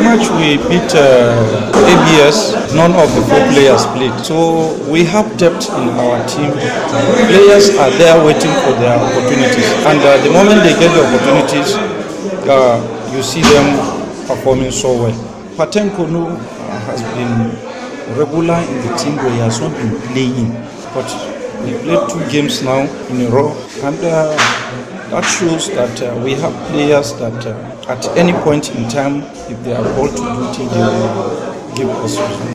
match we beat ABS, none of the 4 players played. So we have depth in our team. Players are there waiting for their opportunities. And the moment they get the opportunities, you see them performing so well. Paten Konu has been regular in the team, but he has not been playing. But we played 2 games now in a row, and that shows that we have players that at any point in time, if they are called to duty, they will give us results.